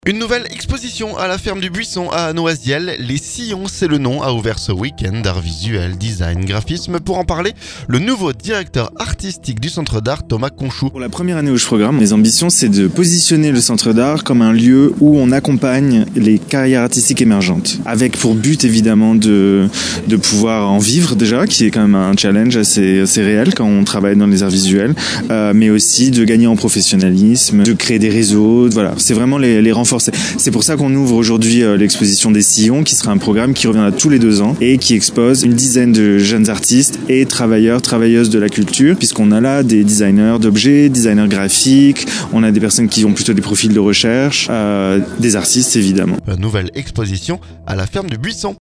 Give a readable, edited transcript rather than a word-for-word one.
Une nouvelle exposition à la ferme du Buisson à Noisiel. Les Sillons, c'est le nom, a ouvert ce week-end d'art visuel, design, graphisme. Pour en parler, le nouveau directeur artistique du Centre d'art, Thomas Conchou. Pour la première année où je programme, mes ambitions, c'est de positionner le Centre d'art comme un lieu où on accompagne les carrières artistiques émergentes. Avec pour but, évidemment, de pouvoir en vivre déjà, qui est quand même un challenge assez réel quand on travaille dans les arts visuels, mais aussi de gagner en professionnalisme, de créer des réseaux. Voilà, c'est vraiment les renforcer. C'est pour ça qu'on ouvre aujourd'hui l'exposition des Sillons, qui sera un programme qui reviendra tous les 2 ans et qui expose une dizaine de jeunes artistes et travailleuses de la culture, puisqu'on a là des designers d'objets, designers graphiques, on a des personnes qui ont plutôt des profils de recherche, des artistes évidemment. Une nouvelle exposition à la ferme du Buisson.